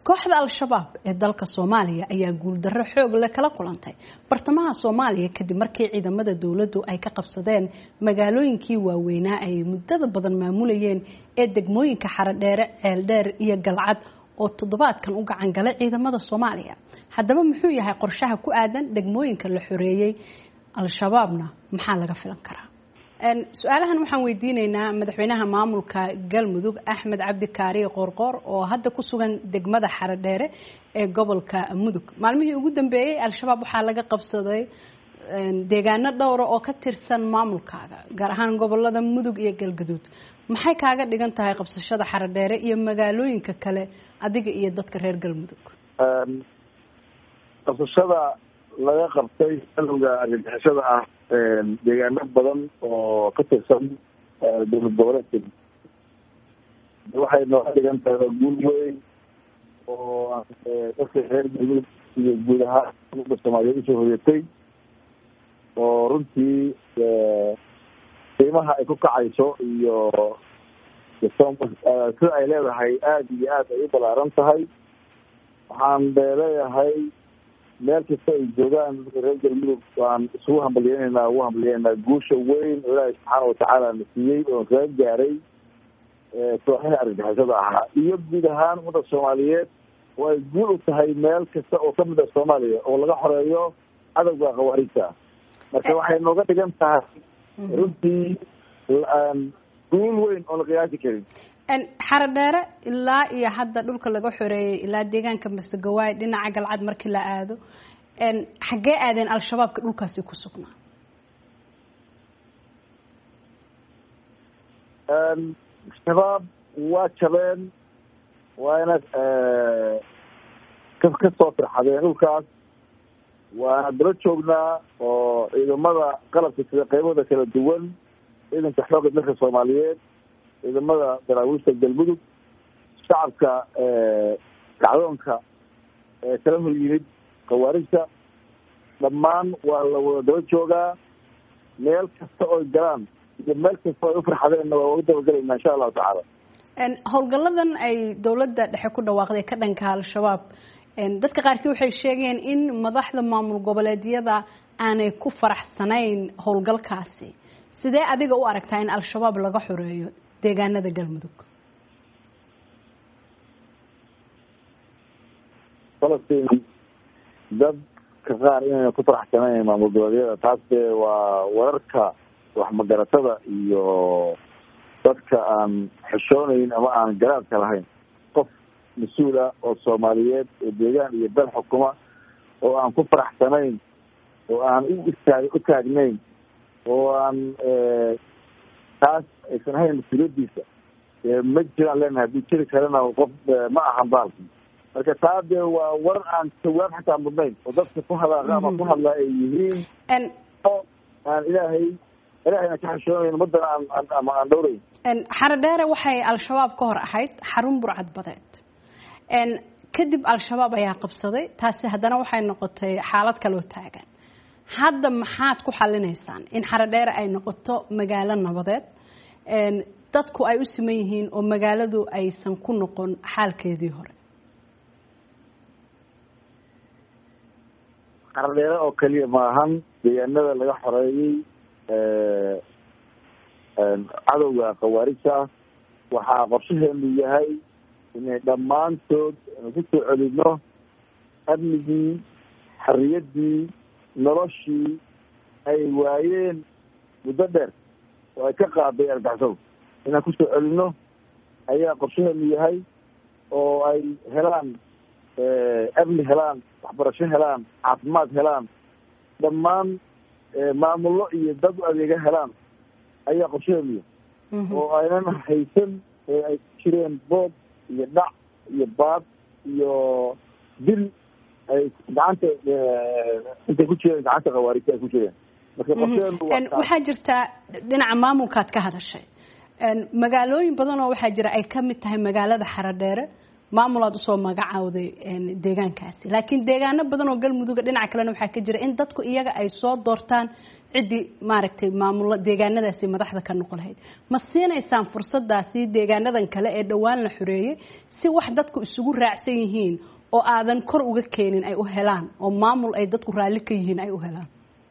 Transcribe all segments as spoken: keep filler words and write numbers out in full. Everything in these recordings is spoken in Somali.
kooxda al-shabaab ee dalka Soomaaliya ayaa guuldarro xoog leh kala kulantay bartamaha Soomaaliya kadib markii ciidamada dawladdu ay ka qabsadeen magaalooyinkii waaweynaa ay muddada badan maamulayeen ee degmooyinka Xaradheere, Ceeldheer iyo Galcad oo toddobaadkan u gacan galay ciidamada Soomaaliya. Haddaba muxuu yahay qorshaha ku aadan degmooyinka la xoreeyay al-shabaabna maxaa laga filan karaa? een su'aalahan waxaan weydiinaynaa madaxweynaha maamulka Galmudug Axmed Cabdi Kaariye Qoorqoor oo hadda ku sugan degmada Xaradheere ee gobolka Mudug. Maalmihii ugu dambeeyay al-shabaab waxaa laga qabsaday deegaano dhowr oo ka tirsan maamulkaaga gaar ahaan gobolada Mudug iyo Galgaduud. Maxay kaaga dhigan tahay qabsashada Xaradheere iyo magaalooyinka kale adiga iyo dadka reer Galmudug? een qabsashada laga qabtay xilliga argagixisada ah deegaano badan oo ka tirsan dowlad goboleedka waxay noo dhigan tahay guul weyn oo dadka reer Galmudug iyo guud ahaan ummadda Soomaaliyeed usoo hoyatay oo runtii qiimaha ay ku kacayso iyo sida ay leedahay aada iyo aada ay u balaaran tahay. waxaan leeyahay meel kasta ay joogaan reer Galmudug waan isugu hambalyeynayna ugu hambalyeynaa guusha weyn oo Ilaahay subxaana watacaala na siiyey oo kaga gaaray kooxaha argagixisada ahaa iyo guud ahaan ummadda Soomaaliyeed way guul u tahay meel kasta oo kamid ah Soomaaliya oo laga xoreeyo cadawga khawaarijta. marka waxay nooga dhigan tahay runtii guul weyn oo la qiyaasi karin. een Xaradheere ilaa iyo hadda dhulka laga xoreeyay ilaa deegaanka Masagawaay dhinaca Galcad markii la aado een xagee aadeen al-shabaabka dhulkaasi ku sugnaa? een shabaab waa jabeen waana ka ka soo firxadeen dhulkaas waana daba joognaa oo ciidamada qalabka sida qaybada kala duwan ciidanka xoogga dalka Soomaaliyeed ciidamada daraawiishta Galmudug shacabka kacdoonka kala hor yimid khawaarijta dhammaan waa la wada daba joogaa meel kasta oo galaan iyo meel kasta oo u farxadeenna waa ugu dabagalaynaa insha allahu tacaala. een howlgalladan ay dawladda dhexe ku dhawaaqday ka dhanka al-shabaab een dadka qaarkii waxay sheegeen in madaxda maamul goboleedyada aanay ku faraxsanayn howlgalkaasi. sidee adiga u aragtaa in al-shabaab laga xoreeyo deegaanada Galmudug? Falastiin dad ka qaar inay ku faraxsanayn maamul goboleedyada taas waa wararka wax magaratada iyo dadka aan xishoonayn ama aan garaadka lahayn. qof mas-uul ah oo Soomaaliyeed oo deegaan iyo dal xukuma oo aan ku faraxsanayn oo aan u istaag u taagnayn oo aan taas aysan ahayn mas-uuliyadiisa ma jiraan leenahay haddii jiri karana qof ma ahan baalki. marka taa dee waa war aan jawaab xataa mudnayn oo dadka ku hadlaa ama ku hadlaa ay yihiin oo aan ilaahay ilaahayna ka xishoonayn ummadana aan ama aan dhowrayn. Xaradheere waxay al-shabaab ka hor ahayd xarun burcad badeed een kadib al-shabaab ayaa qabsaday taasi haddana waxay noqotay xaalad kale oo taagan. hadda maxaad ku xalinaysaan in Xaradheere ay noqoto magaalo nabadeed een dadku ay u siman yihiin oo magaaladu aysan ku noqon xaalkeedii hore? Xaradheere oo kaliya maahan deegaanada laga xoreeyay ee cadowga khawaarijta waxaa qorshaheenu yahay inay dhammaantood ku soo celino amnigii xorriyaddii noloshii ay waayeen muddo dheer oo ay ka qaaday argagixisadu inaan kusoo celino ayaa qorshaheenu yahay oo ay helaan amni helaan waxbarasho helaan caafimaad helaan dhammaan maamullo iyo dad u adeega helaan ayaa qorshaheenu yahay oo aynan haysan ee ay ku jireen boob iyo dhac iyo baad iyo dil ay gacanta intay ku jireen gacanta khawaarijta ay ku jireen. marka qorshadeenu waxaa jirta dhinaca maamulkaad ka hadashay magaalooyin badan oo waxaa jira ay ka mid tahay magaalada Xaradheere maamulaad usoo magacaawday deegaankaasi laakiin deegaano badan oo Galmudug dhinaca kalena waxaa ka jira in dadku iyaga ay soo doortaan ciddii maaragtay maamulo deegaanadaasi madaxda ka noqon lahayd ma siinaysaan fursadaasi deegaanadan kale ee dhowaan la xoreeyey si wax dadku isugu raacsan yihiin oo aadan kor uga keenin ay u helaan oo maamul ay dadku raalli ka yihiin ay u helaan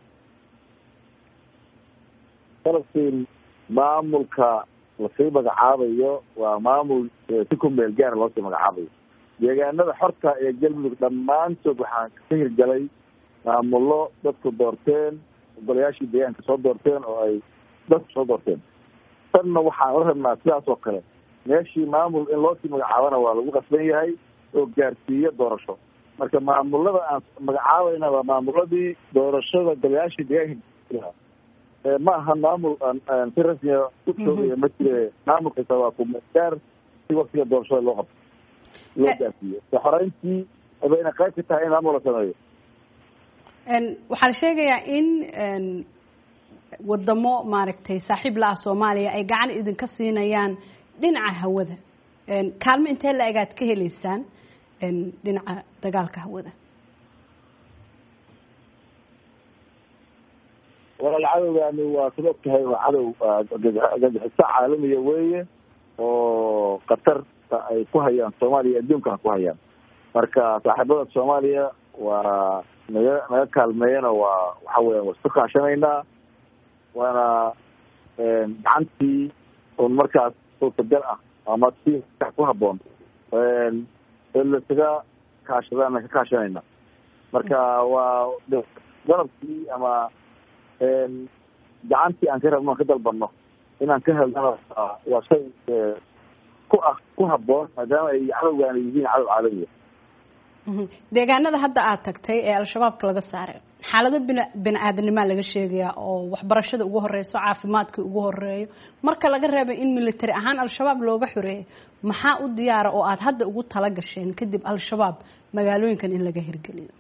falastiin maamulka lasii magacaabayo waa maamul si ku meel gaara loosii magacaabayo deegaanada xorta ee galmudug dhammaantood waxaan ka hirgalay maamullo dadku doorteen golayaashii deegaanka soo doorteen oo ay dadku soo doorteen tanna waxaan la rabnaa sidaas oo kale meeshii maamul in loosii magacaabana waa lagu qasban yahay oo gaarsiiyo doorasho marka maamulada aan magacaabayna waa maamuladii doorashada golayaashii deegaanka ma aha maamul aan si rasmiya u joogaya ma jire maamulkasa waa kumegaar si waktiga doorashada loo qabto loo gaarsiiyo xoreyntii bayna qayb ka tahay in maamul la sameeyo waxaa la sheegayaa in wadamo maaragtay saaxiib la ah soomaaliya ay gacan idinka siinayaan dhinaca hawada kaalmo intee la egaad ka helaysaan dhinaca dagaalka hawada walaal cadowgaani waa sid og tahay waa cadow gagixiso caalamiya weeye oo qatarta ay ku hayaan soomaaliya adduunkana ku hayaan marka saaxiibada soomaaliya waa naga naga kaalmeeyana waa waxa weya waa isku kaashanaynaa waana gacantii un markaas suurtagal ah ama si ku haboon lasaga kaashadaana ka kaashanayna marka waa dalabkii ama gacantii aan ka rabno aan ka dalbano inaan ka helnana waa shay ku ah ku haboon maadaama ay cadowgaana yihiin cadow caalamiya deegaanada hadda aad tagtay ee al-shabaabka laga saaray xaalado bin bini aadamnimaa laga sheegayaa oo waxbarashada ugu horeyso caafimaadka ugu horeeyo marka laga reebay in military ahaan al-shabaab looga xoreeyay maxaa u diyaara oo aad hadda ugu tala gasheen kadib al-shabaab magaalooyinkan in laga hirgeliyo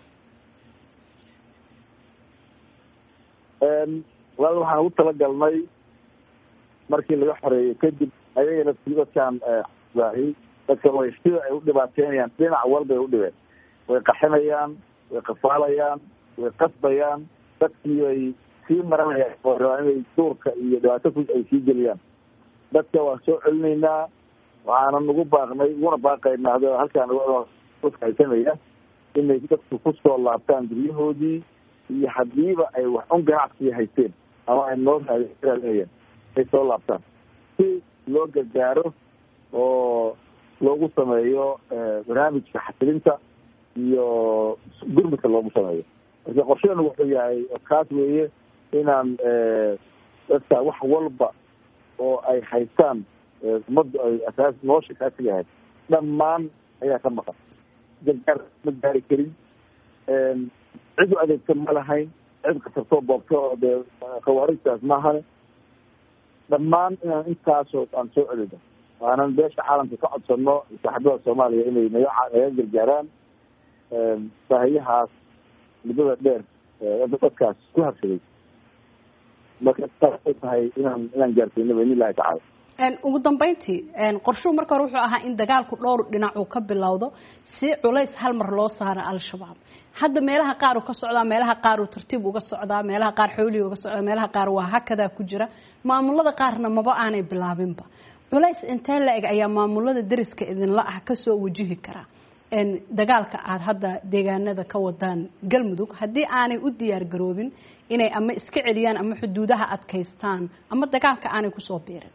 walaal waxaan ugu talagalnay markii laga xoreeyay kadib ayagana dadkaan waahi dadka way sida ay u dhibaateynayaan dhinac walbay u dhibeen way qaxinayaan way qafaalayaan way qasbayaan dadkii ay sii maranayaan oo rabaan inay duurka iyo dhibaato ku ay sii geliyaan dadka waan soo celinaynaa waxaana nagu baaqnay uguna baaqaynaa hada halkaan haysanaya inay dadku kusoo laabtaan guryahoodii iyo hadiiba ay wax un ganacsiya haysteen ama ay noo raadinayeen ay soo laabtaan si loo gargaaro oo loogu sameeyo barnaamijka xasilinta iyo gurmudka loogu sameeyo marka qorsheenu wuxuu yahay kaas weeye inaan dadka wax walba oo ay haystaan ummaddu ay asaas nolosha kaasiga ahayd dhammaan ayaa ka maqan gargaar ma gaari karin cid u adeegta ma lahayn cid kasartoo boobto oo dee khawaarijtaas maahane dhammaan inaan intaasoo aan soo celino waanan beesha caalamka ka codsano saaxiibada soomaaliya inay naga naga gargaaraan baahiyahaas muddada dheer dadkaas ku habsaday marka taasay tahay inaan inaan gaarsiino baidn illahi tacala ugu dambeyntii qorshuhu marka hore wuxuu ahaa in dagaalku dhowr dhinac uu ka bilowdo si culays hal mar loo saaro al-shabaab hadda meelaha qaar uu ka socdaa meelaha qaar uu tartiib uga socdaa meelaha qaar xoolii uga socdaa meelaha qaar waa hakadaa ku jira maamulada qaarna maba aanay bilaabinba culays intee la eg ayaa maamulada dariska idinla ah kasoo wajihi karaa dagaalka aad hadda deegaanada ka wadaan galmudug haddii aanay u diyaar garoobin inay ama iska celiyaan ama xuduudaha adkaystaan ama dagaalka aanay kusoo biirin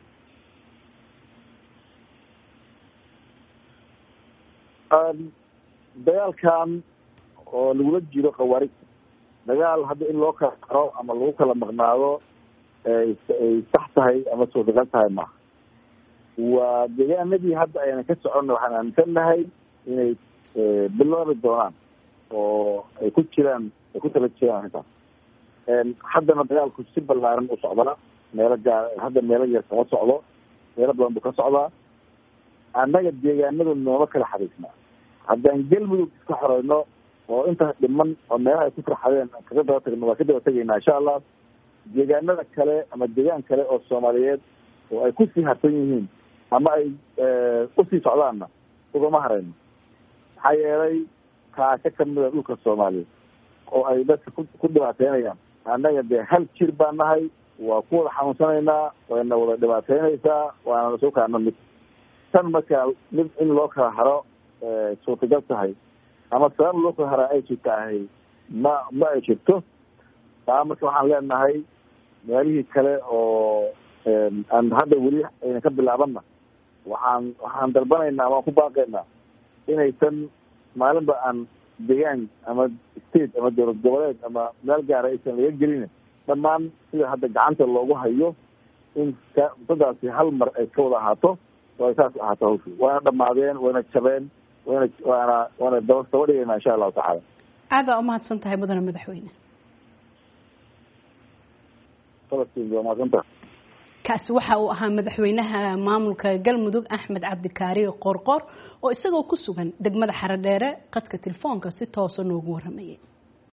dagaalkan oo lagula jiro khawaarijta dagaal hadda in loo kala qaro ama lagu kala maqnaado ay sax tahay ama suurtagal tahay maaha waa deegaanadii hadda ayna ka soconna waxaan aaminsannahay inay bilaabi doonaan oo ay ku jiraan ay ku tala jiraan arrintaas haddana dagaalku si ballaaran u socdaa meelo gaar hadda meelo yar kama socdo meelo badan buu ka socdaa annaga deegaanadu nooma kala xariisnaa haddaan galmudug iska xoreyno oo intaas dhiman oo meelaha ay ku farxadeen kaga daba tagno waa ka daba tegaynaa insha allah deegaanada kale ama deegaan kale oo soomaaliyeed oo ay kusii harsan yihiin ama ay usii socdaanna ugama harayno maxaa yeelay kaasho kamida dhulka soomaaliyeed oo ay dadka ku ku dhibaateynayaan annaga dee hal jir baan nahay waa ku wada xanuunsanaynaa wayna wada dhibaateynaysaa waana soo kaana mid tan markaa mid in loo kala haro suurtagal tahay ama sabab loo kala haraa ay jirta ahay ma ma ay jirto taa marka waxaan leenahay meelihii kale oo aan hadda weli ayna ka bilaabanna waxaan waxaan dalbanaynaa waan ku baaqaynaa inaysan maalinba aan deegaan ama state ama dowlad goboleed ama meel gaara aysan laga gelin dhammaan sida hadda gacanta loogu hayo in dadaasi hal mar ay ka wada ahaato oo ay saas ahaato hawshu waana dhamaadeen wayna jabeen wayna waana waana daba daba dhigaynaa insha allahu tacaala aad baa umahadsan tahay mudane madaxweyne falastiin waa mahadsantahay kaasi waxa uu ahaa madaxweynaha maamulka galmudug axmed cabdikaari qorqor oo isagoo ku sugan degmada Xaradheere qadka telefoonka si toos ah noogu waramayay.